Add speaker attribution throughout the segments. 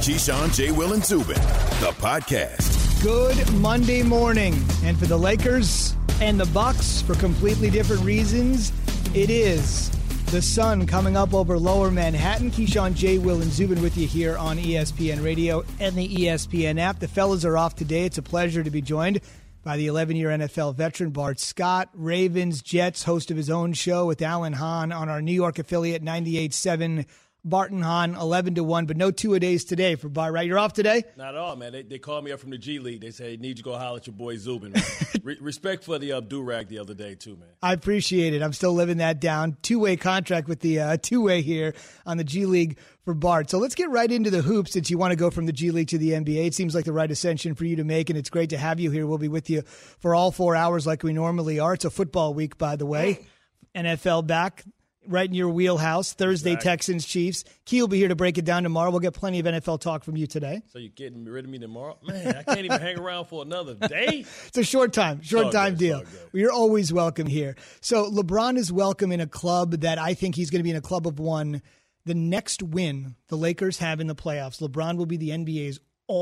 Speaker 1: Keyshawn, J. Will, and Zubin, the podcast.
Speaker 2: Good Monday morning. And for the Lakers and the Bucks, for completely different reasons, it is the sun coming up over Lower Manhattan. Keyshawn, J. Will, and Zubin with you here on ESPN Radio and the ESPN app. The fellas are off today. It's a pleasure to be joined by the 11-year NFL veteran Bart Scott, Ravens, Jets, host of his own show with Alan Hahn on our New York affiliate 98.7. Bart and Hahn, 11-1, but no two-a-days today for Bart, right? You're off today?
Speaker 3: Not at all, man. They called me up from the G League. They say, need you to go holler at your boy Zubin. Respect for the do-rag the other day, too, man. I
Speaker 2: appreciate it. I'm still living that down. Two-way contract with the two-way here on the G League for Bart. So let's get right into the hoops since you want to go from the G League to the NBA. It seems like the right ascension for you to make, and it's great to have you here. We'll be with you for all 4 hours like we normally are. It's a football week, by the way. NFL back. Right in your wheelhouse. Thursday, exactly. Texans, Chiefs. Key will be here to break it down tomorrow. We'll get plenty of NFL talk from you today.
Speaker 3: So you're getting rid of me tomorrow? Man, I can't even hang around for another day.
Speaker 2: It's a short time deal. You're always welcome here. So LeBron is welcome in a club that I think he's going to be in a club of one. The next win the Lakers have in the playoffs, LeBron will be the NBA's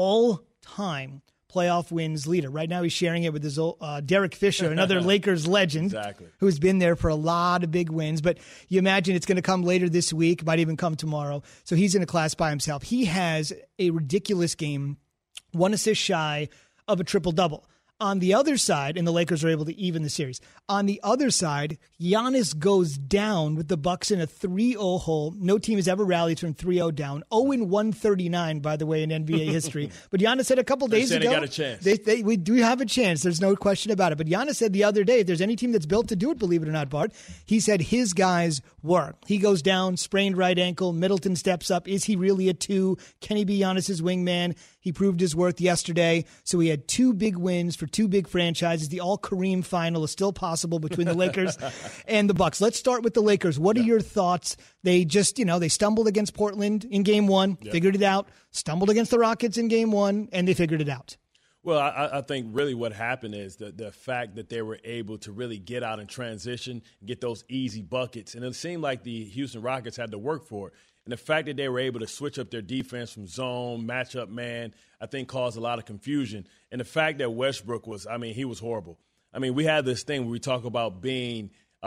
Speaker 2: all-time playoff wins leader. Right now he's sharing it with his Derek Fisher, another Lakers legend, who's been there for a lot of big wins. But you imagine it's going to come later this week, might even come tomorrow. So he's in a class by himself. He has a ridiculous game, 1 assist shy of a triple-double. On the other side, and the Lakers are able to even the series. On the other side, Giannis goes down with the Bucks in a 3-0 hole. No team has ever rallied from 3-0 down. 0-139, by the way, in NBA history. But Giannis said a couple days ago,
Speaker 3: they got a chance.
Speaker 2: We do have a chance. There's no question about it. But Giannis said the other day, if there's any team that's built to do it, believe it or not, Bart, he said his guys were. He goes down, sprained right ankle. Middleton steps up. Is he really a 2? Can he be Giannis's wingman? He proved his worth yesterday. So he had 2 big wins for 2 big franchises. The all-Kareem final is still possible between the Lakers and the Bucks. Let's start with the Lakers. What are your thoughts? They just, they stumbled against Portland in game 1, figured it out, stumbled against the Rockets in game 1, and they figured it out.
Speaker 3: Well, I think really what happened is the fact that they were able to really get out and transition, get those easy buckets. And it seemed like the Houston Rockets had to work for it. And the fact that they were able to switch up their defense from zone, matchup man, I think caused a lot of confusion. And the fact that Westbrook he was horrible. We had this thing where we talk about being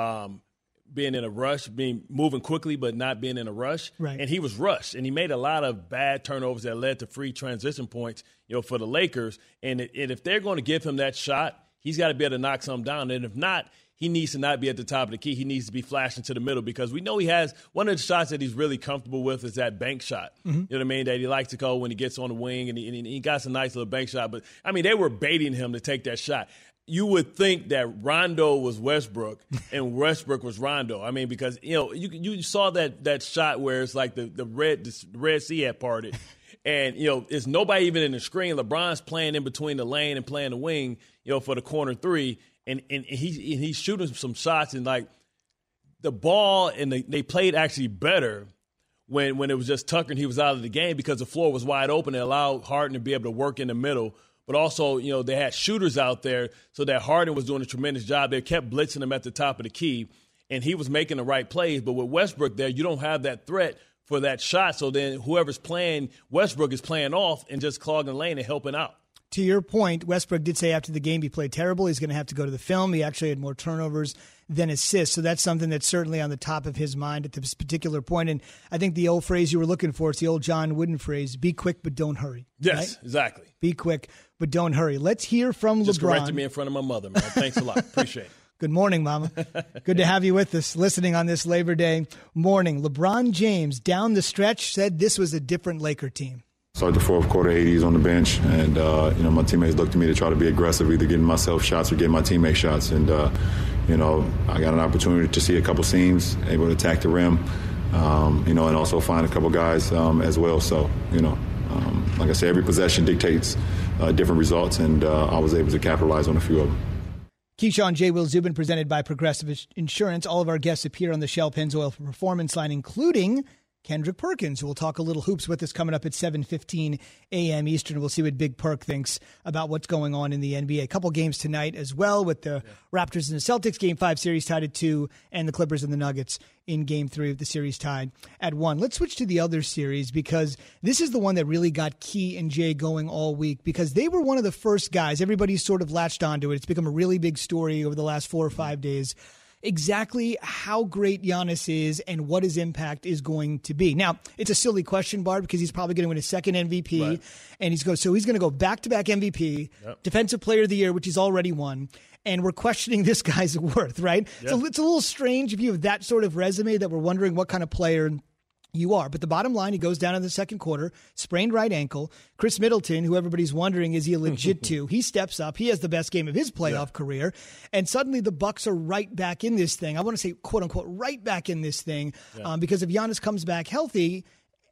Speaker 3: in a rush, moving quickly but not being in a rush.
Speaker 2: Right.
Speaker 3: And he was rushed, and he made a lot of bad turnovers that led to free transition points, for the Lakers. And if they're going to give him that shot, he's got to be able to knock something down. And if not, he needs to not be at the top of the key. He needs to be flashing to the middle because we know he has one of the shots that he's really comfortable with is that bank shot. Mm-hmm. You know what I mean? That he likes to go when he gets on the wing, and he got some nice little bank shot. But, they were baiting him to take that shot. You would think that Rondo was Westbrook and Westbrook was Rondo. Because, you saw that shot where it's like the Red Sea had parted. And, it's nobody even in the screen. LeBron's playing in between the lane and playing the wing, for the corner 3. And he's shooting some shots, and like the ball, and they played actually better when it was just Tucker and he was out of the game because the floor was wide open. It allowed Harden to be able to work in the middle. But also, they had shooters out there so that Harden was doing a tremendous job. They kept blitzing him at the top of the key, and he was making the right plays. But with Westbrook there, you don't have that threat for that shot. So then whoever's playing Westbrook is playing off and just clogging the lane and helping out.
Speaker 2: To your point, Westbrook did say after the game he played terrible. He's going to have to go to the film. He actually had more turnovers than assists. So that's something that's certainly on the top of his mind at this particular point. And I think the old phrase you were looking for, it's the old John Wooden phrase, be quick but don't hurry.
Speaker 3: Yes,
Speaker 2: right?
Speaker 3: Exactly.
Speaker 2: Be quick but don't hurry. Let's hear from LeBron.
Speaker 3: Just corrected me in front of my mother, man. Thanks a lot. Appreciate it.
Speaker 2: Good morning, Mama. Good to have you with us, listening on this Labor Day morning. LeBron James, down the stretch, said this was a different Laker team.
Speaker 4: Started the fourth quarter, 80s on the bench, and my teammates looked to me to try to be aggressive, either getting myself shots or getting my teammates shots. And I got an opportunity to see a couple seams, able to attack the rim, and also find a couple guys as well. So, like I said, every possession dictates different results, and I was able to capitalize on a few of them.
Speaker 2: Keyshawn, J. Will, Zubin, presented by Progressive Insurance. All of our guests appear on the Shell Pennzoil Performance line, including Kendrick Perkins, who will talk a little hoops with us coming up at 7:15 a.m. Eastern. We'll see what Big Perk thinks about what's going on in the NBA. A couple games tonight as well with the Raptors and the Celtics. Game 5 series tied at 2, and the Clippers and the Nuggets in Game 3 of the series tied at 1. Let's switch to the other series because this is the one that really got Key and Jay going all week because they were one of the first guys. Everybody's sort of latched onto it. It's become a really big story over the last 4 or 5 days. Exactly how great Giannis is and what his impact is going to be. Now, it's a silly question, Bart, because he's probably going to win his second MVP,
Speaker 3: right.
Speaker 2: And he's going to go back-to-back MVP, Defensive Player of the Year, which he's already won, and we're questioning this guy's worth, right? Yep. So it's a little strange if you have that sort of resume that we're wondering what kind of player you are. But the bottom line, he goes down in the second quarter, sprained right ankle. Chris Middleton, who everybody's wondering, is he a legit two? He steps up. He has the best game of his playoff career. And suddenly the Bucks are right back in this thing. I want to say, quote unquote, right back in this thing. Because if Giannis comes back healthy,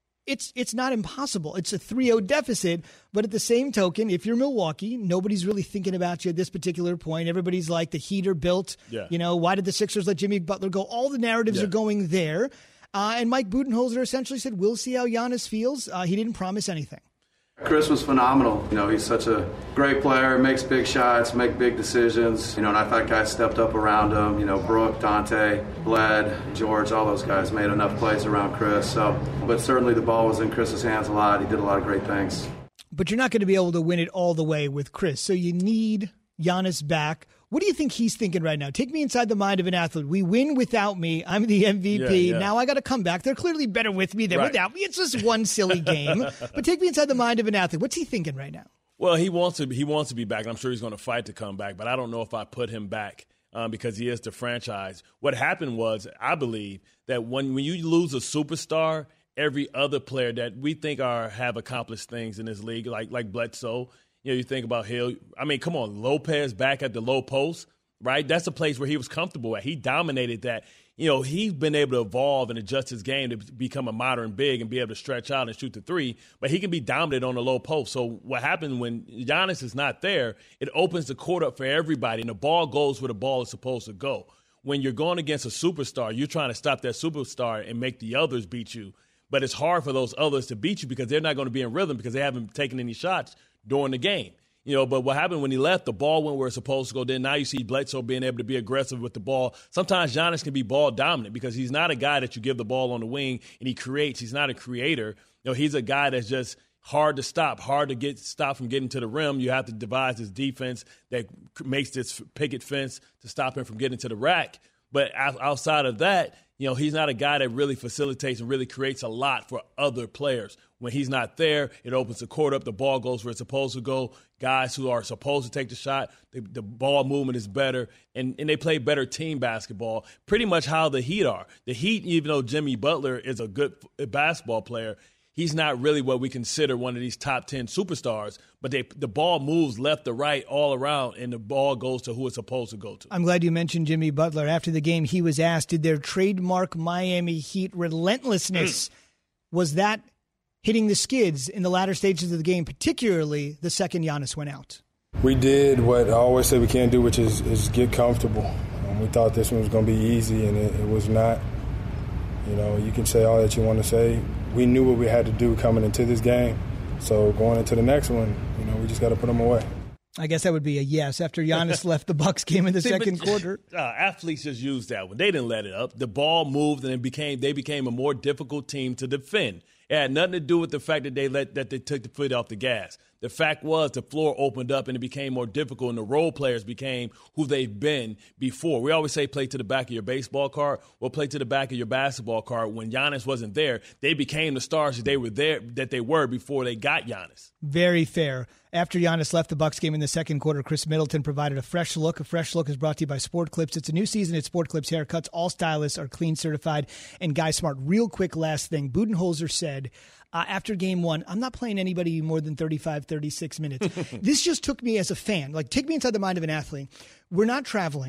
Speaker 2: it's not impossible. It's a 3-0 deficit. But at the same token, if you're Milwaukee, nobody's really thinking about you at this particular point. Everybody's like, the heater built. Yeah. You know, why did the Sixers let Jimmy Butler go? All the narratives are going there. And Mike Budenholzer essentially said, we'll see how Giannis feels. He didn't promise anything.
Speaker 5: Chris was phenomenal. You know, he's such a great player, makes big shots, make big decisions. You know, and I thought guys stepped up around him. You know, Brooke, Dante, Bled, George, all those guys made enough plays around Chris. So, but certainly the ball was in Chris's hands a lot. He did a lot of great things.
Speaker 2: But you're not going to be able to win it all the way with Chris. So you need Giannis back. What do you think he's thinking right now? Take me inside the mind of an athlete. We win without me. I'm the MVP. Yeah. Now I got to come back. They're clearly better with me than without me. It's just one silly game. But take me inside the mind of an athlete. What's he thinking right now?
Speaker 3: Well, he wants to be back, and I'm sure he's going to fight to come back. But I don't know if I put him back because he is the franchise. What happened was, I believe, that when you lose a superstar, every other player that we think have accomplished things in this league, like Bledsoe. You know, you think about Hill. I mean, come on, Lopez back at the low post, right? That's a place where he was comfortable at. He dominated that. You know, he's been able to evolve and adjust his game to become a modern big and be able to stretch out and shoot the three, but he can be dominant on the low post. So what happens when Giannis is not there, it opens the court up for everybody, and the ball goes where the ball is supposed to go. When you're going against a superstar, you're trying to stop that superstar and make the others beat you. But it's hard for those others to beat you because they're not going to be in rhythm because they haven't taken any shots during the game. You know, but what happened when he left, the ball went where it's supposed to go. Then now you see Bledsoe being able to be aggressive with the ball. Sometimes Giannis can be ball dominant because he's not a guy that you give the ball on the wing and he creates. He's not a creator. You know, he's a guy that's just hard to stop, hard to stop from getting to the rim. You have to devise this defense that makes this picket fence to stop him from getting to the rack. But outside of that, you know, he's not a guy that really facilitates and really creates a lot for other players. When he's not there, it opens the court up. The ball goes where it's supposed to go. Guys who are supposed to take the shot, the ball movement is better, and they play better team basketball, pretty much how the Heat are. The Heat, even though Jimmy Butler is a good basketball player, he's not really what we consider one of these top 10 superstars, but the ball moves left to right all around, and the ball goes to who it's supposed to go to.
Speaker 2: I'm glad you mentioned Jimmy Butler. After the game, he was asked, did their trademark Miami Heat relentlessness, was that hitting the skids in the latter stages of the game, particularly the second Giannis went out?
Speaker 6: We did what I always say we can't do, which is get comfortable. We thought this one was going to be easy, and it was not. You know, you can say all that you want to say. We knew what we had to do coming into this game. So going into the next one, you know, we just got to put them away.
Speaker 2: I guess that would be a yes after Giannis left the Bucks game in the second quarter.
Speaker 3: Athletes just used that one. They didn't let it up. The ball moved, and they became a more difficult team to defend. It had nothing to do with the fact that they took the foot off the gas. The fact was the floor opened up and it became more difficult, and the role players became who they've been before. We always say play to the back of your baseball card. Well, play to the back of your basketball card. When Giannis wasn't there, they became the stars that they were before they got Giannis.
Speaker 2: Very fair. After Giannis left the Bucks game in the second quarter, Chris Middleton provided a fresh look. A fresh look is brought to you by Sport Clips. It's a new season at Sport Clips Haircuts. All stylists are clean certified and guy smart. Real quick last thing. Budenholzer said after game one, I'm not playing anybody more than 35, 36 minutes. This just took me as a fan. Like, take me inside the mind of an athlete. We're not traveling.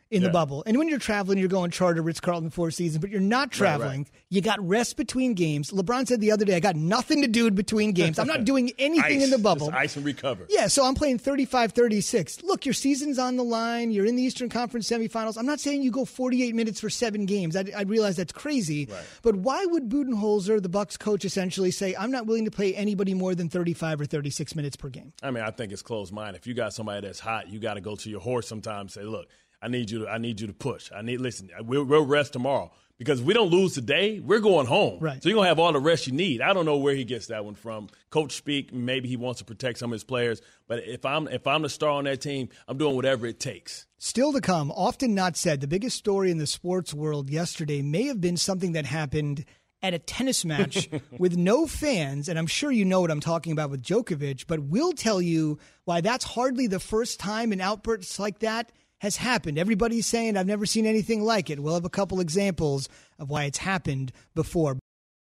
Speaker 2: in the bubble. And when you're traveling, you're going charter, Ritz-Carlton, Four Seasons, but you're not traveling. Right. You got rest between games. LeBron said the other day, I got nothing to do between games. I'm not doing anything in the bubble.
Speaker 3: Just ice and recover.
Speaker 2: Yeah, so I'm playing 35-36. Look, your season's on the line. You're in the Eastern Conference semifinals. I'm not saying you go 48 minutes for 7 games. I realize that's crazy. Right. But why would Budenholzer, the Bucks coach, essentially say, I'm not willing to play anybody more than 35 or 36 minutes per game?
Speaker 3: I mean, I think it's closed mind. If you got somebody that's hot, you got to go to your horse sometimes and say, look, I need you to push. Listen, we'll rest tomorrow. Because if we don't lose today, we're going home.
Speaker 2: Right.
Speaker 3: So you're going to have all the rest you need. I don't know where he gets that one from. Coach speak, maybe he wants to protect some of his players. But if I'm the star on that team, I'm doing whatever it takes.
Speaker 2: Still to come, often not said, the biggest story in the sports world yesterday may have been something that happened at a tennis match with no fans. And I'm sure you know what I'm talking about with Djokovic. But we'll tell you why that's hardly the first time an outburst like that has happened. Everybody's saying, I've never seen anything like it. We'll have a couple examples of why it's happened before.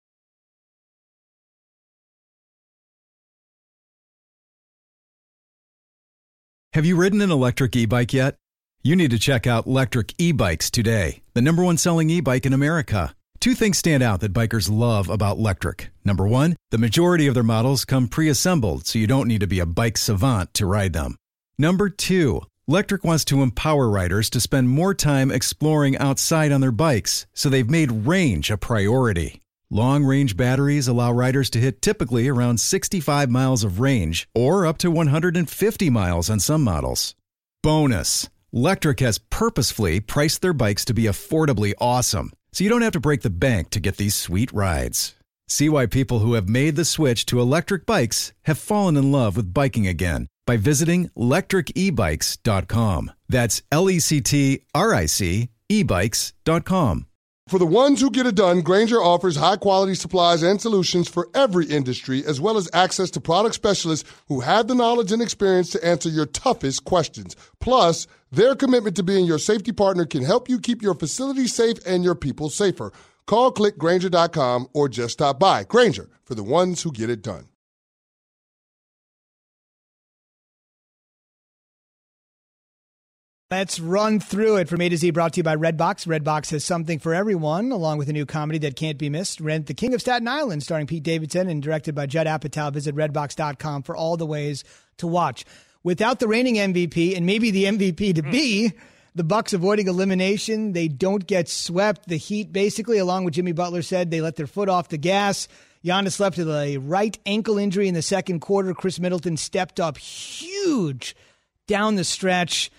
Speaker 7: Have you ridden an electric e-bike yet? You need to check out Lectric E-Bikes today, the #1 selling e-bike in America. 2 things stand out that bikers love about Lectric. Number 1, the majority of their models come pre-assembled, so you don't need to be a bike savant to ride them. Number 2, Lectric wants to empower riders to spend more time exploring outside on their bikes, so they've made range a priority. Long-range batteries allow riders to hit typically around 65 miles of range, or up to 150 miles on some models. Bonus! Lectric has purposefully priced their bikes to be affordably awesome, so you don't have to break the bank to get these sweet rides. See why people who have made the switch to electric bikes have fallen in love with biking again by visiting lectricebikes.com. That's LECTRIC ebikes.com.
Speaker 8: For the ones who get it done, Grainger offers high-quality supplies and solutions for every industry, as well as access to product specialists who have the knowledge and experience to answer your toughest questions. Plus, their commitment to being your safety partner can help you keep your facility safe and your people safer. Call, click Grainger.com, or just stop by. Grainger, for the ones who get it done.
Speaker 2: Let's run through it from A to Z, brought to you by Redbox. Redbox has something for everyone, along with a new comedy that can't be missed, Rent the King of Staten Island, starring Pete Davidson and directed by Judd Apatow. Visit Redbox.com for all the ways to watch. Without the reigning MVP, and maybe the MVP to be, the Bucks avoiding elimination, they don't get swept. The Heat, basically, along with Jimmy Butler said, they let their foot off the gas. Giannis left with a right ankle injury in the second quarter. Chris Middleton stepped up huge down the stretch.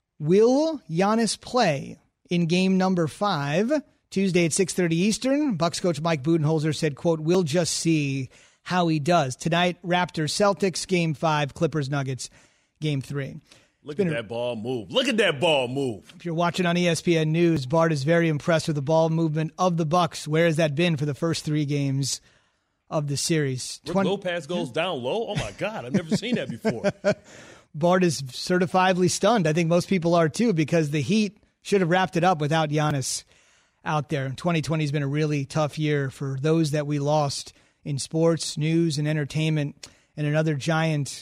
Speaker 2: Will Giannis play in game number 5, Tuesday at 6:30 Eastern? Bucks coach Mike Budenholzer said, quote, we'll just see how he does. Tonight, Raptors-Celtics, game 5, Clippers-Nuggets, game 3.
Speaker 3: Look at that ball move. Look at that ball move.
Speaker 2: If you're watching on ESPN News, Bart is very impressed with the ball movement of the Bucks. Where has that been for the first 3 games of the series?
Speaker 3: Lopez goes down low? Oh, my God. I've never seen that before.
Speaker 2: Bart is certifiably stunned. I think most people are too, because the Heat should have wrapped it up without Giannis out there. 2020 has been a really tough year for those that we lost in sports, news, and entertainment. And another giant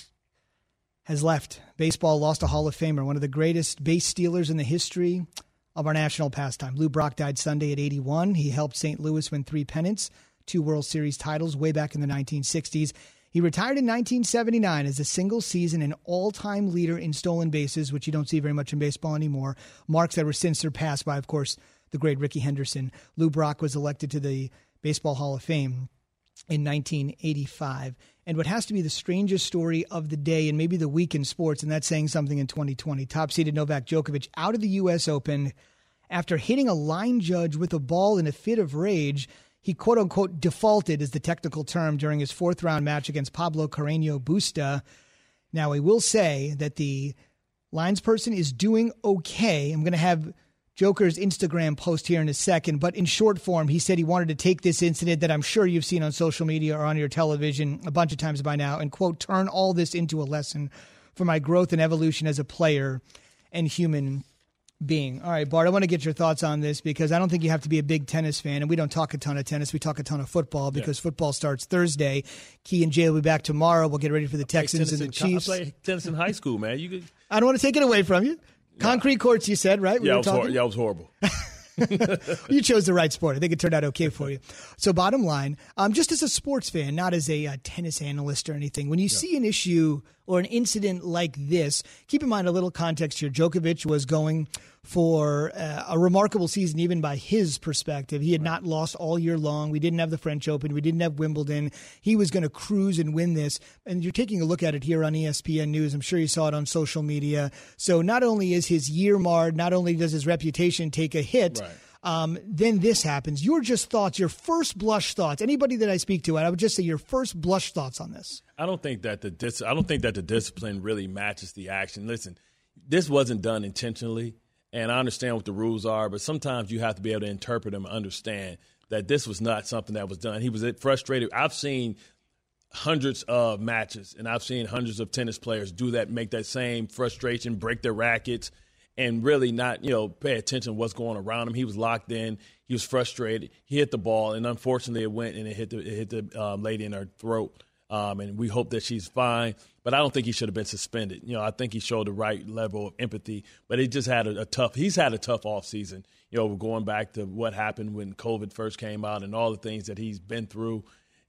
Speaker 2: has left. Baseball lost a Hall of Famer, one of the greatest base stealers in the history of our national pastime. Lou Brock died Sunday at 81. He helped St. Louis win 3 pennants, 2 World Series titles way back in the 1960s. He retired in 1979 as a single-season and all-time leader in stolen bases, which you don't see very much in baseball anymore, marks that were since surpassed by, of course, the great Rickey Henderson. Lou Brock was elected to the Baseball Hall of Fame in 1985. And what has to be the strangest story of the day and maybe the week in sports, and that's saying something in 2020, top-seeded Novak Djokovic out of the U.S. Open after hitting a line judge with a ball in a fit of rage. He, quote-unquote, defaulted, is the technical term, during his 4th-round match against Pablo Carreño Busta. Now, I will say that the linesperson is doing okay. I'm going to have Joker's Instagram post here in a second, but in short form, he said he wanted to take this incident that I'm sure you've seen on social media or on your television a bunch of times by now and, quote, turn all this into a lesson for my growth and evolution as a player and human being. All right, Bart, I want to get your thoughts on this because I don't think you have to be a big tennis fan, and we don't talk a ton of tennis. We talk a ton of football because football starts Thursday. Key and Jay will be back tomorrow. We'll get ready for the Texans and the Chiefs.
Speaker 3: I played tennis in high school, man.
Speaker 2: I don't want to take it away from you. Concrete courts, you said, right?
Speaker 3: Yeah, it was horrible.
Speaker 2: You chose the right sport. I think it turned out okay for you. So bottom line, just as a sports fan, not as a tennis analyst or anything, when you see an issue or an incident like this, keep in mind a little context here. Djokovic was going for a remarkable season, even by his perspective. He had not lost all year long. We didn't have the French Open. We didn't have Wimbledon. He was going to cruise and win this. And you're taking a look at it here on ESPN News. I'm sure you saw it on social media. So not only is his year marred, not only does his reputation take a hit, then this happens. Your first blush thoughts. Anybody that I speak to, I would just say your first blush thoughts on this.
Speaker 3: I don't think that the discipline really matches the action. Listen, this wasn't done intentionally, and I understand what the rules are, but sometimes you have to be able to interpret them and understand that this was not something that was done. He was frustrated. I've seen hundreds of matches, and I've seen hundreds of tennis players do that, make that same frustration, break their rackets, and really not, pay attention to what's going around him. He was locked in. He was frustrated. He hit the ball, and unfortunately it went and it hit the lady in her throat. And we hope that she's fine. But I don't think he should have been suspended. I think he showed the right level of empathy. But he just had he's had a tough offseason, going back to what happened when COVID first came out and all the things that he's been through.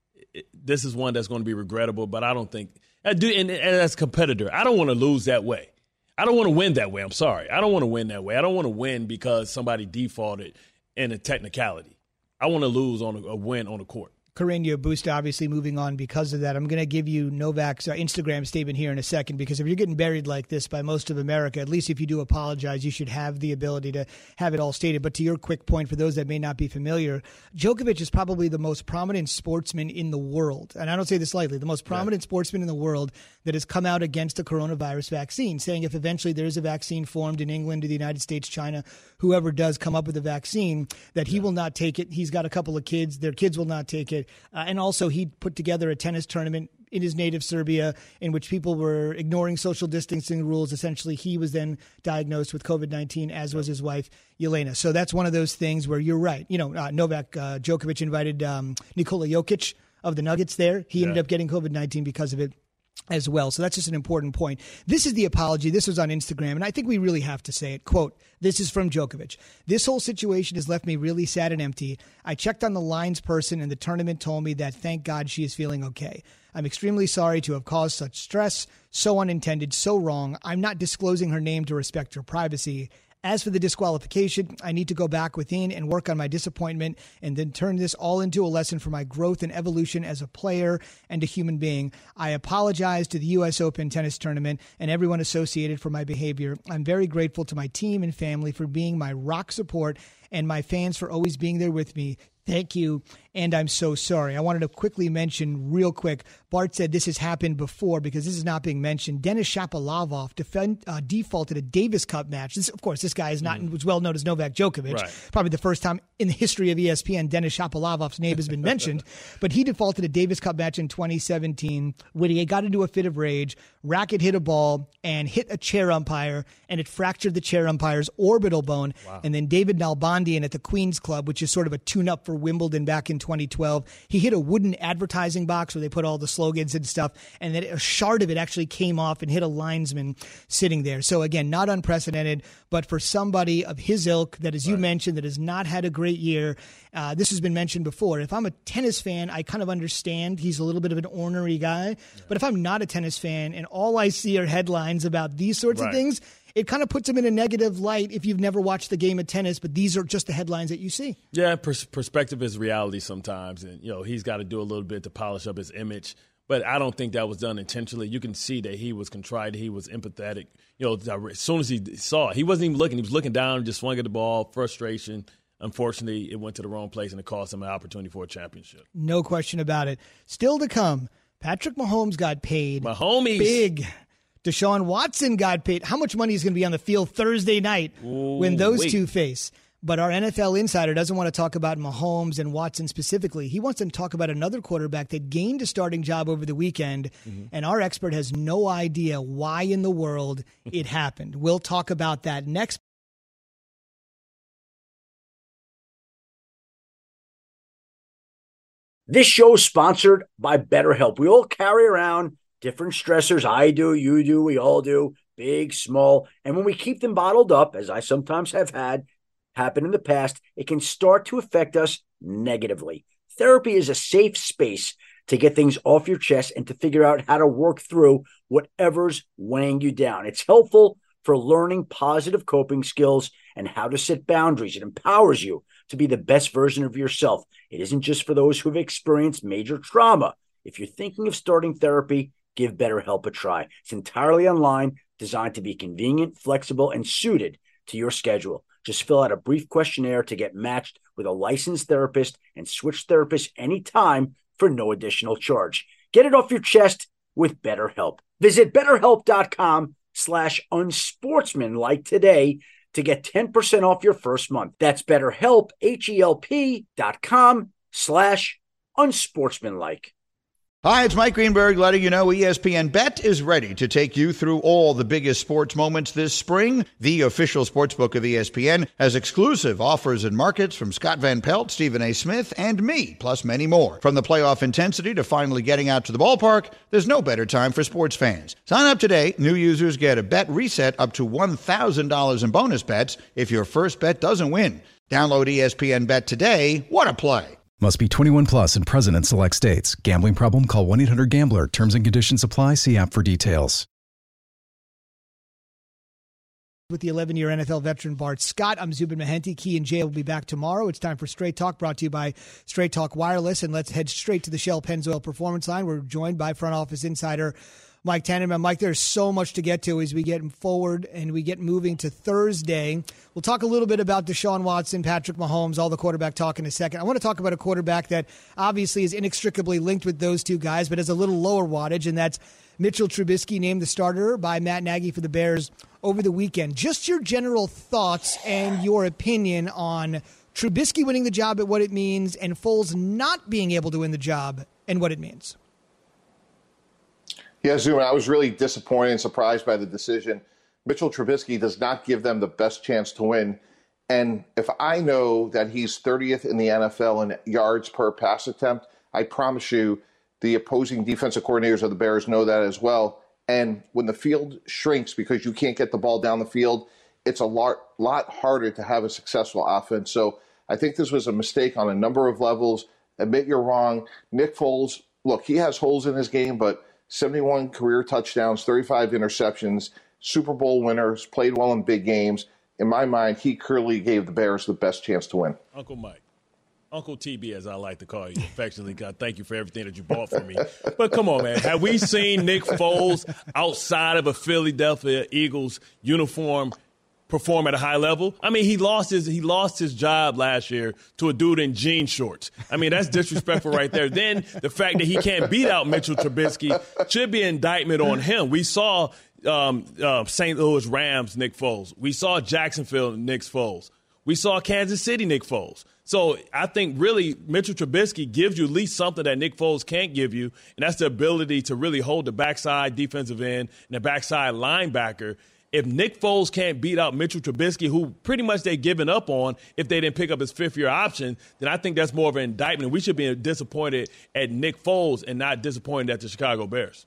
Speaker 3: This is one that's going to be regrettable, but I don't think – and as a competitor, I don't want to lose that way. I don't want to win that way. I'm sorry. I don't want to win that way. I don't want to win because somebody defaulted in a technicality. I want to lose on a win on the court.
Speaker 2: Carreño Busta obviously moving on because of that. I'm going to give you Novak's Instagram statement here in a second, because if you're getting buried like this by most of America, at least if you do apologize, you should have the ability to have it all stated. But to your quick point, for those that may not be familiar, Djokovic is probably the most prominent sportsman in the world. And I don't say this lightly, the most prominent sportsman in the world that has come out against the coronavirus vaccine, saying if eventually there is a vaccine formed in England, the United States, China, whoever does come up with a vaccine, that he will not take it. He's got a couple of kids. Their kids will not take it. And also, he put together a tennis tournament in his native Serbia in which people were ignoring social distancing rules. Essentially, he was then diagnosed with COVID-19, as was his wife, Yelena. So that's one of those things where you're right. Novak Djokovic invited Nikola Jokic of the Nuggets there. He ended up getting COVID-19 because of it as well. So that's just an important point. This is the apology. This was on Instagram, and I think we really have to say it. Quote, this is from Djokovic. This whole situation has left me really sad and empty. I checked on the lines person, and the tournament told me that thank God she is feeling okay. I'm extremely sorry to have caused such stress. So unintended, so wrong. I'm not disclosing her name to respect her privacy. As for the disqualification, I need to go back within and work on my disappointment and then turn this all into a lesson for my growth and evolution as a player and a human being. I apologize to the U.S. Open tennis tournament and everyone associated for my behavior. I'm very grateful to my team and family for being my rock support and my fans for always being there with me. Thank you, and I'm so sorry. I wanted to quickly mention real quick, Bart said this has happened before because this is not being mentioned. Denis Shapovalov defaulted a Davis Cup match. This guy is not was well known as Novak Djokovic. Right. Probably the first time in the history of ESPN Denis Shapovalov's name has been mentioned. But he defaulted a Davis Cup match in 2017 when he got into a fit of rage, racket hit a ball, and hit a chair umpire, and it fractured the chair umpire's orbital bone. Wow. And then David Nalbandian at the Queen's Club, which is sort of a tune-up for Wimbledon back in 2012, he hit a wooden advertising box where they put all the slogans and stuff, and then a shard of it actually came off and hit a linesman sitting there. So again, not unprecedented, but for somebody of his ilk that, as you mentioned, that has not had a great year, this has been mentioned before. If I'm a tennis fan, I kind of understand he's a little bit of an ornery guy, but if I'm not a tennis fan and all I see are headlines about these sorts of things, it kind of puts him in a negative light if you've never watched the game of tennis, but these are just the headlines that you see. Yeah,
Speaker 3: perspective is reality sometimes, and he's got to do a little bit to polish up his image. But I don't think that was done intentionally. You can see that he was contrite, he was empathetic. As soon as he saw it, he wasn't even looking. He was looking down, just swung at the ball, frustration. Unfortunately, it went to the wrong place, and it cost him an opportunity for a championship. No question about it. Still to come, Patrick Mahomes got paid. Mahomes. Big. Deshaun Watson got paid. How much money is going to be on the field Thursday night when those two face? But our NFL insider doesn't want to talk about Mahomes and Watson specifically. He wants to talk about another quarterback that gained a starting job over the weekend, and our expert has no idea why in the world it happened. We'll talk about that next.
Speaker 9: This show is sponsored by BetterHelp. We all carry around different stressors. I do, you do, we all do. big, small, and when we keep them bottled up, as I sometimes have had happen in the past, it can start to affect us negatively. Therapy is a safe space to get things off your chest and to figure out how to work through whatever's weighing you down. It's helpful for learning positive coping skills and how to set boundaries. It empowers you to be the best version of yourself. It isn't just for those who've experienced major trauma. If you're thinking of starting therapy, give BetterHelp a try. It's entirely online, designed to be convenient, flexible, and suited to your schedule. Just fill out a brief questionnaire to get matched with a licensed therapist and switch therapists anytime for no additional charge. Get it off your chest with BetterHelp. Visit BetterHelp.com/unsportsmanlike today to get 10% off your first month. That's BetterHelp, HELP.com/unsportsmanlike.
Speaker 10: Hi, it's Mike Greenberg letting you know ESPN Bet is ready to take you through all the biggest sports moments this spring. The official sportsbook of ESPN has exclusive offers and markets from Scott Van Pelt, Stephen A. Smith, and me, plus many more. From the playoff intensity to finally getting out to the ballpark, there's no better time for sports fans. Sign up today. New users get a bet reset up to $1,000 in bonus bets if your first bet doesn't win. Download ESPN Bet today. What a play.
Speaker 7: Must be 21 plus and present in select states. Gambling problem? Call 1-800-GAMBLER. Terms and conditions apply. See app for details.
Speaker 2: With the 11-year NFL veteran Bart Scott, I'm Zubin Mehenti. Key and Jay will be back tomorrow. It's time for Straight Talk, brought to you by Straight Talk Wireless. And let's head straight to the Shell Pennzoil Performance Line. We're joined by front office insider Mike Tannenbaum. Mike, there's so much to get to as we get forward and we get moving to Thursday. We'll talk a little bit about Deshaun Watson, Patrick Mahomes, all the quarterback talk in a second. I want to talk about a quarterback that obviously is inextricably linked with those two guys, but has a little lower wattage, and that's Mitchell Trubisky, named the starter by Matt Nagy for the Bears over the weekend. Just your general thoughts and your opinion on Trubisky winning the job and what it means, and Foles not being able to win the job and what it means.
Speaker 11: Yeah, Zoom, I was really disappointed and surprised by the decision. Mitchell Trubisky does not give them the best chance to win. And if I know that he's 30th in the NFL in yards per pass attempt, I promise you the opposing defensive coordinators of the Bears know that as well. And when the field shrinks because you can't get the ball down the field, it's a lot harder to have a successful offense. So I think this was a mistake on a number of levels. Admit you're wrong. Nick Foles, look, he has holes in his game, but 71 career touchdowns, 35 interceptions, Super Bowl winners, played well in big games. In my mind, he clearly gave the Bears the best chance to win.
Speaker 3: Uncle Mike. Uncle TB, as I like to call you affectionately. God, thank you for everything that you bought for me. But come on, man. Have we seen Nick Foles outside of a Philadelphia Eagles uniform perform at a high level? I mean, he lost his job last year to a dude in jean shorts. I mean, that's disrespectful right there. Then the fact that he can't beat out Mitchell Trubisky should be an indictment on him. We saw St. Louis Rams Nick Foles. We saw Jacksonville Nick Foles. We saw Kansas City Nick Foles. So I think really Mitchell Trubisky gives you at least something that Nick Foles can't give you, and that's the ability to really hold the backside defensive end and the backside linebacker. If Nick Foles can't beat out Mitchell Trubisky, who pretty much they've given up on if they didn't pick up his fifth-year option, then I think that's more of an indictment. We should be disappointed at Nick Foles and not disappointed at the Chicago Bears.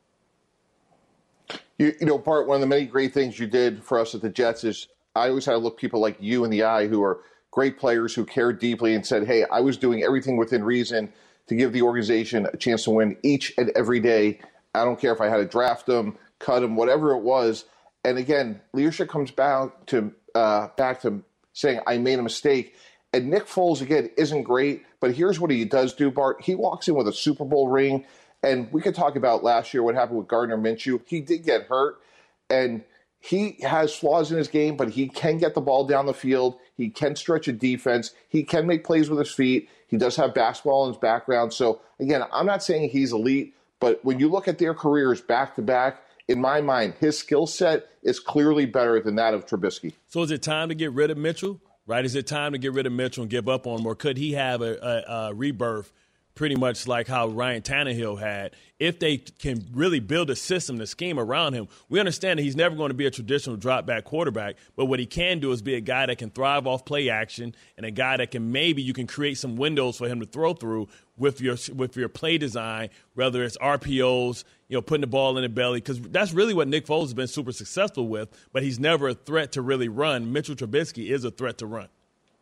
Speaker 11: You know, Bart, one of the many great things you did for us at the Jets is I always had to look people like you in the eye who are great players who cared deeply and said, hey, I was doing everything within reason to give the organization a chance to win each and every day. I don't care if I had to draft them, cut them, whatever it was. And again, leadership comes back to saying I made a mistake. And Nick Foles, again, isn't great, but here's what he does do, Bart. He walks in with a Super Bowl ring, and we could talk about last year what happened with Gardner Minshew. He did get hurt, and he has flaws in his game, but he can get the ball down the field. He can stretch a defense. He can make plays with his feet. He does have basketball in his background. So, again, I'm not saying he's elite, but when you look at their careers back-to-back, in my mind, his skill set is clearly better than that of Trubisky.
Speaker 3: So is it time to get rid of Mitchell, right? Is it time to get rid of Mitchell and give up on him, or could he have a rebirth pretty much like how Ryan Tannehill had. If they can really build a system, the scheme around him, we understand that he's never going to be a traditional drop-back quarterback, but what he can do is be a guy that can thrive off play action and a guy that can maybe you can create some windows for him to throw through with your play design, whether it's RPOs, putting the ball in the belly, because that's really what Nick Foles has been super successful with, but he's never a threat to really run. Mitchell Trubisky is a threat to run.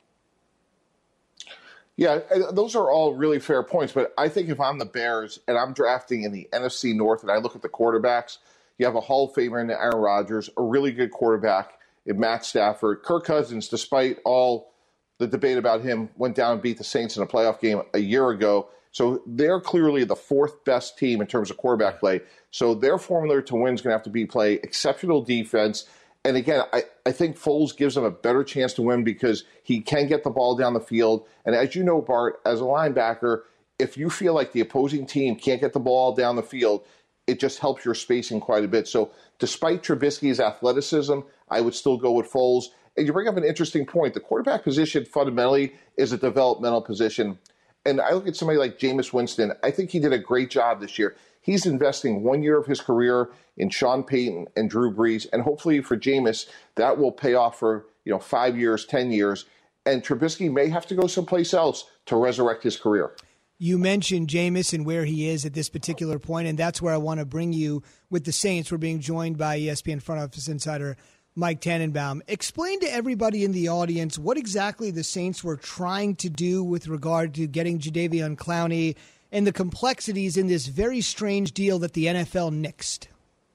Speaker 11: Yeah, those are all really fair points. But I think if I'm the Bears and I'm drafting in the NFC North and I look at the quarterbacks, you have a Hall of Famer in Aaron Rodgers, a really good quarterback in Matt Stafford. Kirk Cousins, despite all the debate about him, went down and beat the Saints in a playoff game a year ago. So they're clearly the fourth best team in terms of quarterback play. So their formula to win is going to have to be play exceptional defense. And again, I think Foles gives them a better chance to win because he can get the ball down the field. And as you know, Bart, as a linebacker, if you feel like the opposing team can't get the ball down the field, it just helps your spacing quite a bit. So despite Trubisky's athleticism, I would still go with Foles. And you bring up an interesting point. The quarterback position fundamentally is a developmental position. And I look at somebody like Jameis Winston. I think he did a great job this year. He's investing 1 year of his career in Sean Payton and Drew Brees, and hopefully for Jameis, that will pay off for 5 years, 10 years. And Trubisky may have to go someplace else to resurrect his career.
Speaker 2: You mentioned Jameis and where he is at this particular point, and that's where I want to bring you with the Saints. We're being joined by ESPN front office insider Mike Tannenbaum. Explain to everybody in the audience what exactly the Saints were trying to do with regard to getting Jadeveon Clowney and the complexities in this very strange deal that the NFL nixed.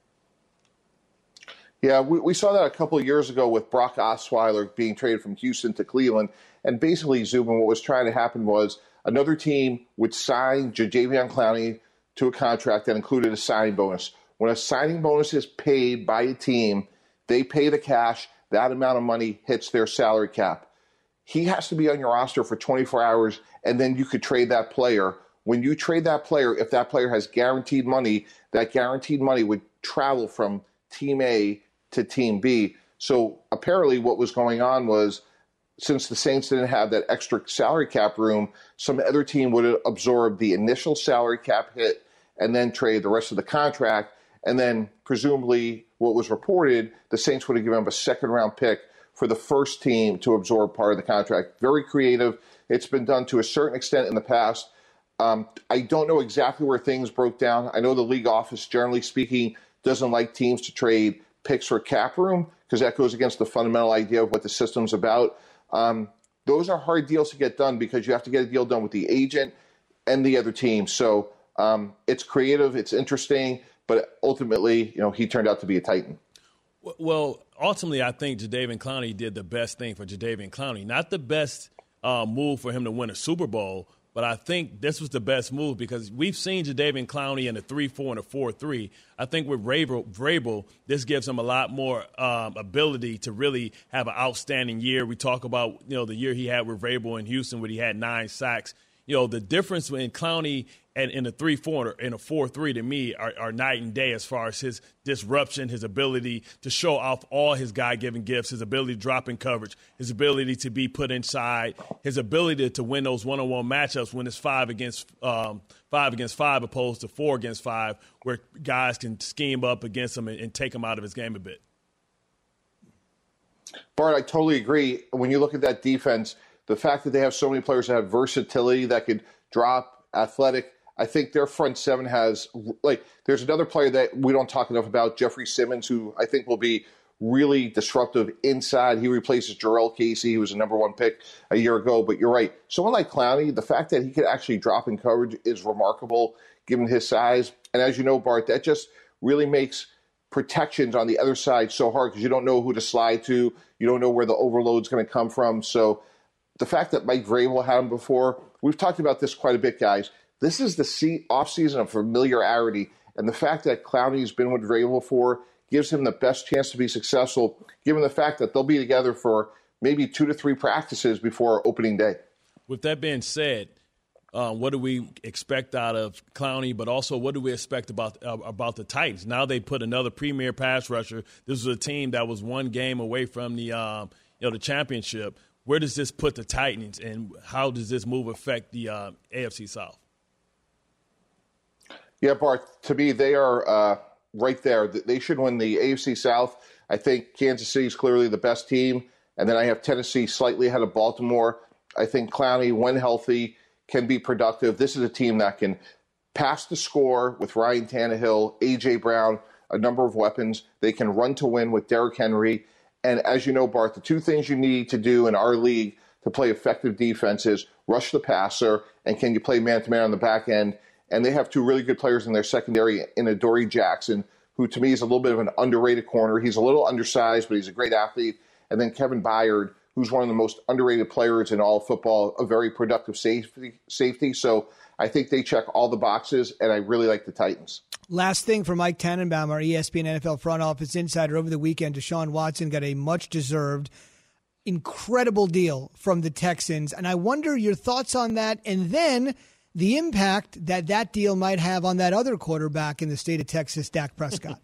Speaker 11: Yeah, we saw that a couple of years ago with Brock Osweiler being traded from Houston to Cleveland. And basically, Zubin, what was trying to happen was another team would sign Jadeveon Clowney to a contract that included a signing bonus. When a signing bonus is paid by a team, they pay the cash. That amount of money hits their salary cap. He has to be on your roster for 24 hours, and then you could trade that player. When you trade that player, if that player has guaranteed money, that guaranteed money would travel from Team A to Team B. So apparently what was going on was, since the Saints didn't have that extra salary cap room, some other team would absorb the initial salary cap hit and then trade the rest of the contract. And then presumably what was reported, the Saints would have given up a second-round pick for the first team to absorb part of the contract. Very creative. It's been done to a certain extent in the past. I don't know exactly where things broke down. I know the league office, generally speaking, doesn't like teams to trade picks for cap room because that goes against the fundamental idea of what the system's about. Those are hard deals to get done because you have to get a deal done with the agent and the other team. So it's creative, it's interesting, but ultimately, he turned out to be a Titan.
Speaker 3: Well, ultimately, I think Jadeveon Clowney did the best thing for Jadeveon Clowney. Not the best move for him to win a Super Bowl, but I think this was the best move because we've seen Jadeveon Clowney in a 3-4 and a 4-3. I think with Vrabel, this gives him a lot more ability to really have an outstanding year. We talk about, the year he had with Vrabel in Houston where he had 9 sacks. The difference in Clowney and in a 3-4 and a 4-3 to me are night and day as far as his disruption, his ability to show off all his God-given gifts, his ability to drop in coverage, his ability to be put inside, his ability to win those one-on-one matchups when it's 5 against 5 opposed to 4 against 5, where guys can scheme up against him and take him out of his game a bit.
Speaker 11: Bart, I totally agree. When you look at that defense, the fact that they have so many players that have versatility, that could drop, athletic, I think their front seven has, there's another player that we don't talk enough about, Jeffrey Simmons, who I think will be really disruptive inside. He replaces Jarrell Casey, who was a number 1 pick a year ago. But you're right. Someone like Clowney, the fact that he could actually drop in coverage is remarkable given his size. And as you know, Bart, that just really makes protections on the other side so hard because you don't know who to slide to. You don't know where the overload's going to come from. So the fact that Mike Vrabel had him before, we've talked about this quite a bit, guys. This is the offseason of familiarity, and the fact that Clowney's been with Vrabel for gives him the best chance to be successful, given the fact that they'll be together for maybe 2 to 3 practices before opening day.
Speaker 3: With that being said, what do we expect out of Clowney, but also what do we expect about the Titans? Now they put another premier pass rusher. This was a team that was 1 game away from the championship. Where does this put the Titans, and how does this move affect the AFC South?
Speaker 11: Yeah, Bart, to me, they are right there. They should win the AFC South. I think Kansas City is clearly the best team. And then I have Tennessee slightly ahead of Baltimore. I think Clowney, when healthy, can be productive. This is a team that can pass the score with Ryan Tannehill, A.J. Brown, a number of weapons. They can run to win with Derrick Henry. And as you know, Bart, the two things you need to do in our league to play effective defense is rush the passer, and can you play man-to-man on the back end? And they have two really good players in their secondary in Adoree Jackson, who to me is a little bit of an underrated corner. He's a little undersized, but he's a great athlete. And then Kevin Byard, who's one of the most underrated players in all of football, a very productive safety. So I think they check all the boxes, and I really like the Titans.
Speaker 2: Last thing for Mike Tannenbaum, our ESPN NFL front office insider over the weekend, Deshaun Watson got a much-deserved, incredible deal from the Texans. And I wonder your thoughts on that, and then the impact that that deal might have on that other quarterback in the state of Texas, Dak Prescott.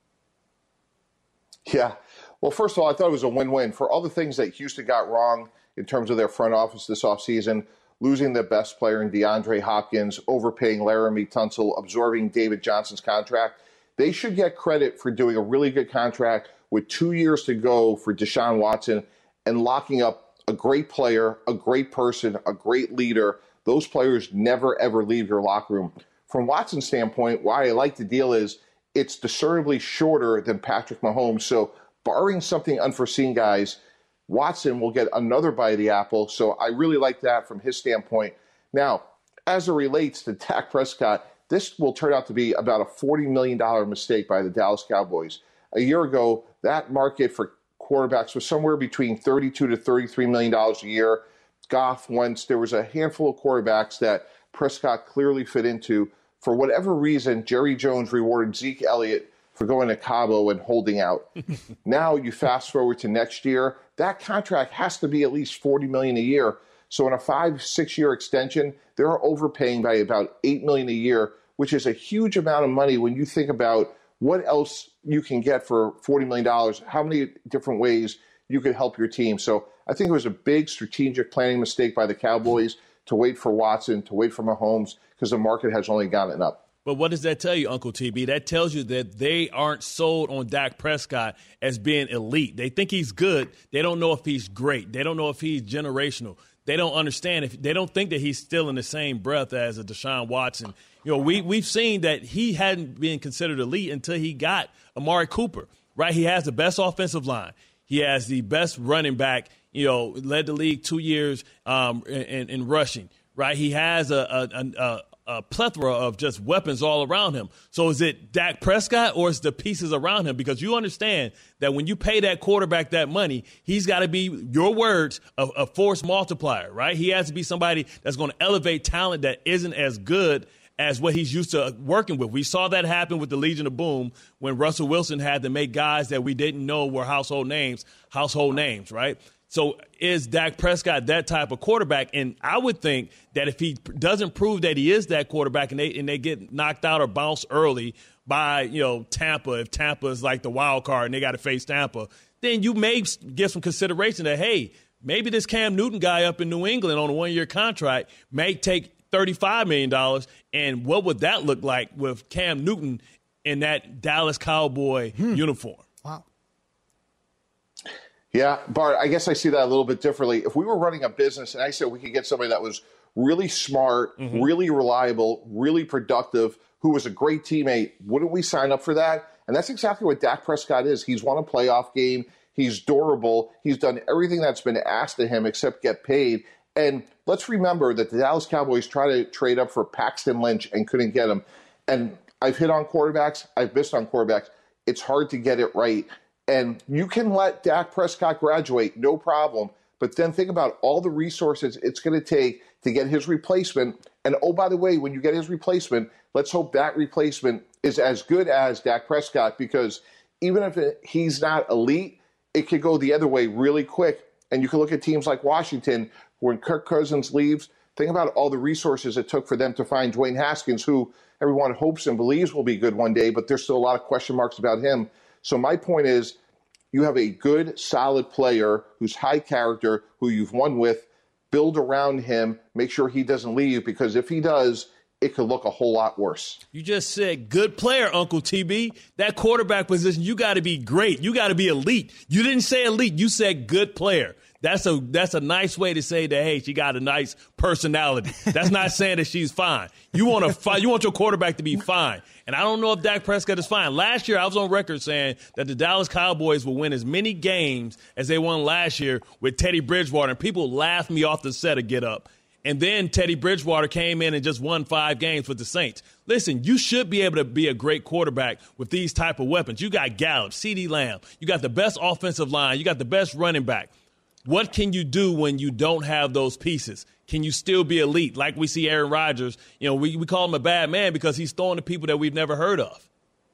Speaker 11: Yeah. Well, first of all, I thought it was a win-win. For all the things that Houston got wrong in terms of their front office this offseason, losing the best player in DeAndre Hopkins, overpaying Laramie Tunsil, absorbing David Johnson's contract, they should get credit for doing a really good contract with 2 years to go for Deshaun Watson and locking up a great player, a great person, a great leader. Those players never, ever leave your locker room. From Watson's standpoint, why I like the deal is it's discernibly shorter than Patrick Mahomes. So barring something unforeseen, guys, Watson will get another bite of the apple. So I really like that from his standpoint. Now, as it relates to Dak Prescott, this will turn out to be about a $40 million mistake by the Dallas Cowboys. A year ago, that market for quarterbacks was somewhere between $32 to $33 million a year. Goff, Wentz, there was a handful of quarterbacks that Prescott clearly fit into. For whatever reason, Jerry Jones rewarded Zeke Elliott for going to Cabo and holding out. Now you fast forward to next year, that contract has to be at least $40 million a year. So in a 5-6 year extension, they're overpaying by about $8 million a year, which is a huge amount of money when you think about what else you can get for $40 million, how many different ways you could help your team. So I think it was a big strategic planning mistake by the Cowboys to wait for Watson, to wait for Mahomes, because the market has only gotten up.
Speaker 3: But what does that tell you, Uncle TB? That tells you that they aren't sold on Dak Prescott as being elite. They think he's good. They don't know if he's great. They don't know if he's generational. They don't understand. If they don't think that he's still in the same breath as a Deshaun Watson. You know, we've seen that he hadn't been considered elite until he got Amari Cooper, right? He has the best offensive line. He has the best running back, led the league 2 years in rushing, right? He has a plethora of just weapons all around him. So is it Dak Prescott or is the pieces around him? Because you understand that when you pay that quarterback that money, he's got to be, your words, a force multiplier, right? He has to be somebody that's going to elevate talent that isn't as good as what he's used to working with. We saw that happen with the Legion of Boom when Russell Wilson had to make guys that we didn't know were household names, right? So is Dak Prescott that type of quarterback? And I would think that if he doesn't prove that he is that quarterback and they get knocked out or bounced early by, Tampa, if Tampa is like the wild card and they got to face Tampa, then you may get some consideration that, hey, maybe this Cam Newton guy up in New England on a 1-year contract may take $35 million. And what would that look like with Cam Newton in that Dallas Cowboy uniform?
Speaker 2: Wow.
Speaker 11: Yeah, Bart, I guess I see that a little bit differently. If we were running a business and I said we could get somebody that was really smart, really reliable, really productive, who was a great teammate, wouldn't we sign up for that? And that's exactly what Dak Prescott is. He's won a playoff game. He's durable. He's done everything that's been asked of him except get paid. And let's remember that the Dallas Cowboys tried to trade up for Paxton Lynch and couldn't get him. And I've hit on quarterbacks. I've missed on quarterbacks. It's hard to get it right. And you can let Dak Prescott graduate, no problem. But then think about all the resources it's going to take to get his replacement. And, oh, by the way, when you get his replacement, let's hope that replacement is as good as Dak Prescott, because even if he's not elite, it could go the other way really quick. And you can look at teams like Washington, when Kirk Cousins leaves, think about all the resources it took for them to find Dwayne Haskins, who everyone hopes and believes will be good one day, but there's still a lot of question marks about him. So my point is, you have a good, solid player who's high character, who you've won with, build around him, make sure he doesn't leave, because if he does, it could look a whole lot worse.
Speaker 3: You just said good player, Uncle TB. That quarterback position, you got to be great. You got to be elite. You didn't say elite. You said good player. That's a nice way to say that, hey, she got a nice personality. That's not saying that she's fine. You want your quarterback to be fine. And I don't know if Dak Prescott is fine. Last year, I was on record saying that the Dallas Cowboys will win as many games as they won last year with Teddy Bridgewater. And people laughed me off the set of Get Up. And then Teddy Bridgewater came in and just won 5 games with the Saints. Listen, you should be able to be a great quarterback with these type of weapons. You got Gallup, CeeDee Lamb. You got the best offensive line. You got the best running back. What can you do when you don't have those pieces? Can you still be elite? Like we see Aaron Rodgers. You know, we call him a bad man because he's throwing to people that we've never heard of.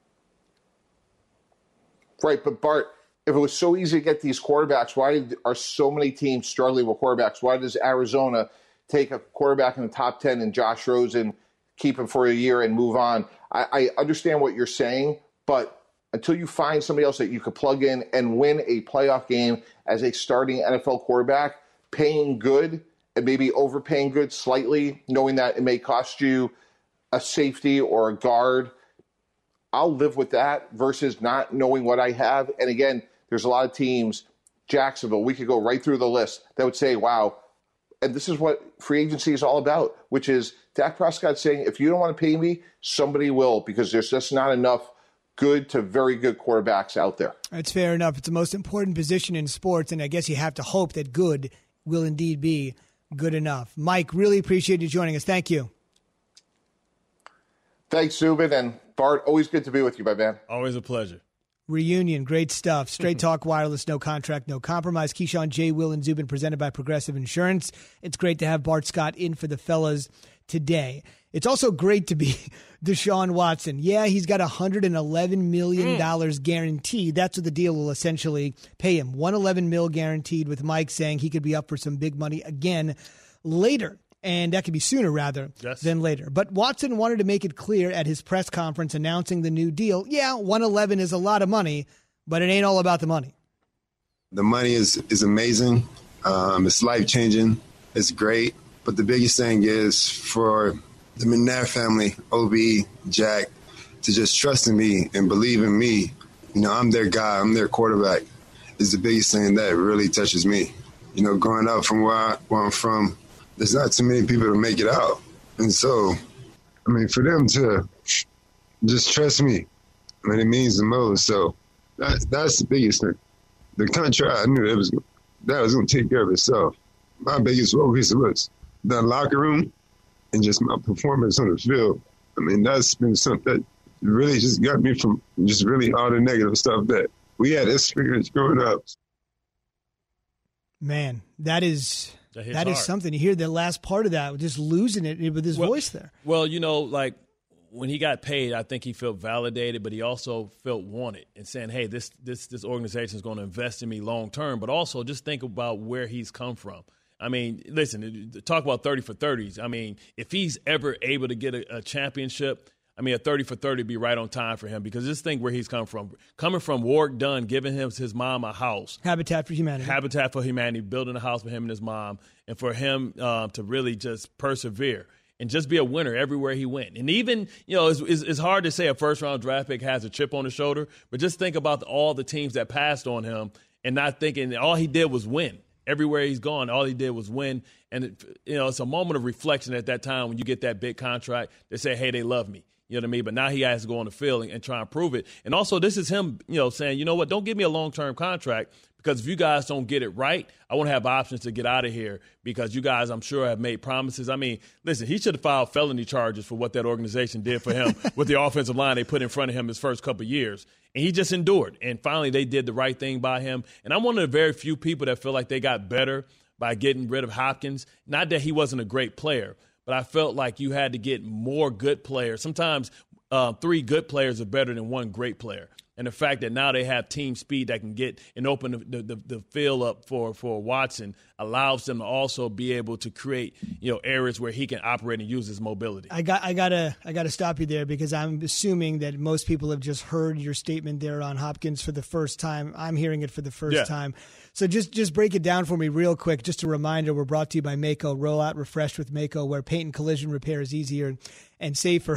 Speaker 11: Right, but Bart, if it was so easy to get these quarterbacks, why are so many teams struggling with quarterbacks? Why does Arizona take a quarterback in the top 10 and Josh Rosen, keep him for a year and move on? I understand what you're saying, but until you find somebody else that you could plug in and win a playoff game as a starting NFL quarterback, paying good and maybe overpaying good slightly, knowing that it may cost you a safety or a guard, I'll live with that versus not knowing what I have. And again, there's a lot of teams, Jacksonville, we could go right through the list, that would say, wow, and this is what free agency is all about, which is Dak Prescott saying, if you don't want to pay me, somebody will, because there's just not enough good to very good quarterbacks out there.
Speaker 2: That's fair enough. It's the most important position in sports, and I guess you have to hope that good will indeed be good enough. Mike, really appreciate you joining us. Thank you.
Speaker 11: Thanks, Zubin, and Bart, always good to be with you, my man.
Speaker 3: Always a pleasure.
Speaker 2: Reunion, great stuff. Straight Talk Wireless, no contract, no compromise. Keyshawn, J. Will, and Zubin, presented by Progressive Insurance. It's great to have Bart Scott in for the fellas today. It's also great to be Deshaun Watson. Yeah, he's got $111 million guaranteed. That's what the deal will essentially pay him. $111 million guaranteed, with Mike saying he could be up for some big money again later. And that could be sooner rather than later. But Watson wanted to make it clear at his press conference announcing the new deal. Yeah, 111 is a lot of money, but it ain't all about the money.
Speaker 12: The money is amazing. It's life-changing. It's great. But the biggest thing is for the McNair family, OB, Jack, to just trust in me and believe in me. You know, I'm their guy. I'm their quarterback. Is the biggest thing that really touches me. You know, growing up from where I'm from, there's not too many people to make it out. And so, I mean, for them to just trust me, I mean, it means the most. So that's the biggest thing. The contract, I knew that was going to take care of itself. My biggest focus was the locker room and just my performance on the field. I mean, that's been something that really just got me from just really all the negative stuff that we had experience growing up.
Speaker 2: Man, that is something. You hear the last part of that, just losing it with his voice there.
Speaker 3: Well, you know, like when he got paid, I think he felt validated, but he also felt wanted and saying, hey, this organization is going to invest in me long term. But also just think about where he's come from. I mean, listen, talk about 30 for 30s. I mean, if he's ever able to get a championship, I mean, a 30 for 30 would be right on time for him, because just think where he's come from. Coming from Warwick Dunn, giving his mom a house.
Speaker 2: Habitat for Humanity, building a house for him and his mom, and for him to really just persevere and just be a winner everywhere he went. And even, you know, it's hard to say a first-round draft pick has a chip on his shoulder, but just think about all the teams that passed on him and not thinking all he did was win. Everywhere he's gone, all he did was win. And, it's a moment of reflection at that time when you get that big contract. They say, hey, they love me. You know what I mean? But now he has to go on the field and try and prove it. And also, this is him, saying, you know what, don't give me a long-term contract, because if you guys don't get it right, I want to have options to get out of here, because you guys, I'm sure, have made promises. I mean, listen, he should have filed felony charges for what that organization did for him with the offensive line they put in front of him his first couple of years. And he just endured. And finally, they did the right thing by him. And I'm one of the very few people that feel like they got better by getting rid of Hopkins. Not that he wasn't a great player, but I felt like you had to get more good players. Sometimes 3 good players are better than 1 great player. And the fact that now they have team speed that can get and open the field up for Watson allows them to also be able to create, areas where he can operate and use his mobility. I gotta stop you there, because I'm assuming that most people have just heard your statement there on Hopkins for the first time. I'm hearing it for the first time. So just break it down for me real quick. Just a reminder, we're brought to you by Maaco. Roll out refreshed with Maaco, where paint and collision repair is easier and safer.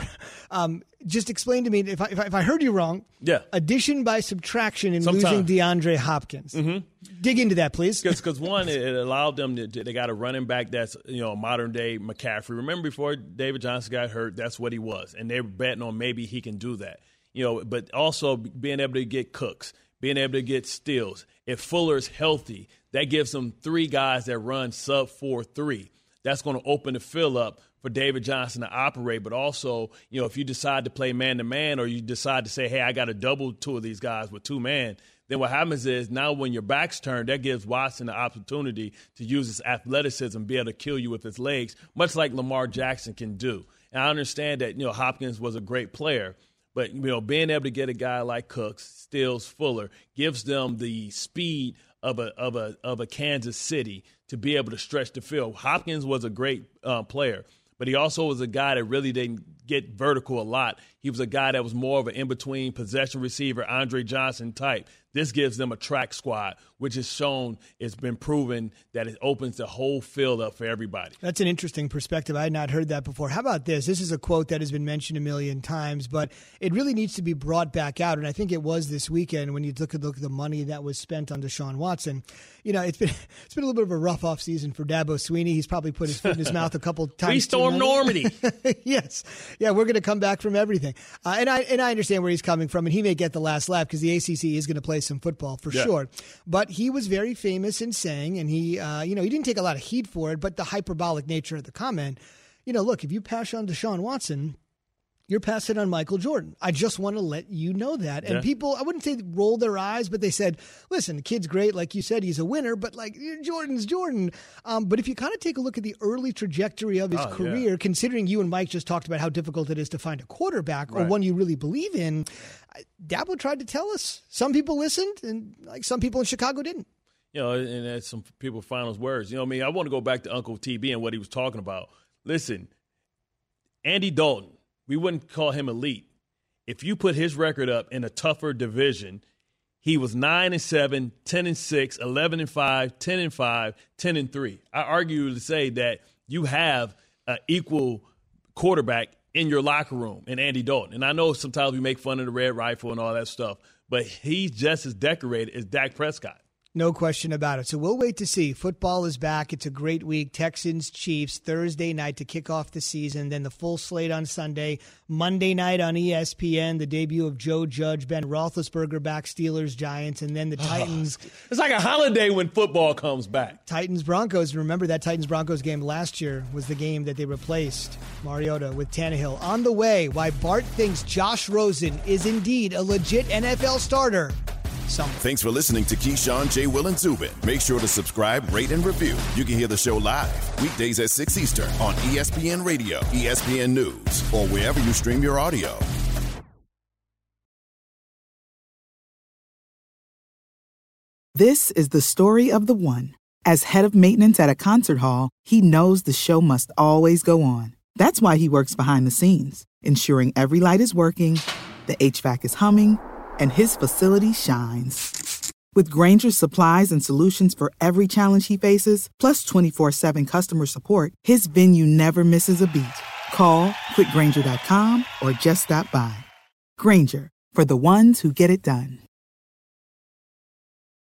Speaker 2: Just explain to me, if I heard you wrong, addition by subtraction in losing DeAndre Hopkins. Dig into that, please.
Speaker 3: Because one, it allowed them they got a running back that's modern day McCaffrey. Remember before David Johnson got hurt, that's what he was, and they were betting on maybe he can do that. But also being able to get Cooks, being able to get Stills. If Fuller's healthy, that gives them 3 guys that run sub 4.3. That's going to open the fill up for David Johnson to operate. But also, if you decide to play man-to-man or you decide to say, hey, I got to double 2 of these guys with 2 man, then what happens is now when your back's turned, that gives Watson the opportunity to use his athleticism, be able to kill you with his legs, much like Lamar Jackson can do. And I understand that, Hopkins was a great player. But, being able to get a guy like Cooks, Stills, Fuller, gives them the speed of a Kansas City to be able to stretch the field. Hopkins was a great player, but he also was a guy that really didn't get vertical a lot. He was a guy that was more of an in-between possession receiver, Andre Johnson type. This gives them a track squad, which has shown, it's been proven that it opens the whole field up for everybody.
Speaker 2: That's an interesting perspective. I had not heard that before. How about this? This is a quote that has been mentioned a million times, but it really needs to be brought back out, and I think it was this weekend when you look at the money that was spent on Deshaun Watson. It's been a little bit of a rough off season for Dabo Swinney. He's probably put his foot in his mouth a couple times.
Speaker 3: We stormed Normandy.
Speaker 2: Yes. Yeah, we're going to come back from everything. And I understand where he's coming from, and he may get the last laugh because the ACC is going to play some football for sure. But he was very famous in saying, and he didn't take a lot of heat for it, but the hyperbolic nature of the comment, look, if you pass on Deshaun Watson, you're passing on Michael Jordan. I just want to let you know that. And people, I wouldn't say roll their eyes, but they said, listen, the kid's great. Like you said, he's a winner, but Jordan's Jordan. But if you kind of take a look at the early trajectory of his career, considering you and Mike just talked about how difficult it is to find a quarterback or one you really believe in, Dabo tried to tell us. Some people listened, and some people in Chicago didn't.
Speaker 3: And that's some people's final words. I want to go back to Uncle TB and what he was talking about. Listen, Andy Dalton, we wouldn't call him elite. If you put his record up in a tougher division, he was 9-7, 10-6, 11-5, 10-5, 10-3. I argue to say that you have an equal quarterback in your locker room in Andy Dalton. And I know sometimes we make fun of the red rifle and all that stuff, but he's just as decorated as Dak Prescott.
Speaker 2: No question about it. So we'll wait to see. Football is back. It's a great week. Texans, Chiefs, Thursday night to kick off the season. Then the full slate on Sunday. Monday night on ESPN, the debut of Joe Judge, Ben Roethlisberger back, Steelers, Giants, and then the Titans.
Speaker 3: It's like a holiday when football comes back.
Speaker 2: Titans-Broncos. Remember that Titans-Broncos game last year was the game that they replaced Mariota with Tannehill. On the way, why Bart thinks Josh Rosen is indeed a legit NFL starter.
Speaker 1: Thanks for listening to Keyshawn, J. Will, and Zubin. Make sure to subscribe, rate, and review. You can hear the show live weekdays at 6 Eastern on ESPN Radio, ESPN News, or wherever you stream your audio.
Speaker 13: This is the story of the one. As head of maintenance at a concert hall, he knows the show must always go on. That's why he works behind the scenes, ensuring every light is working, the HVAC is humming, and his facility shines. With Grainger's supplies and solutions for every challenge he faces, plus 24/7 customer support, his venue never misses a beat. Call quickgrainger.com or just stop by. Grainger, for the ones who get it done.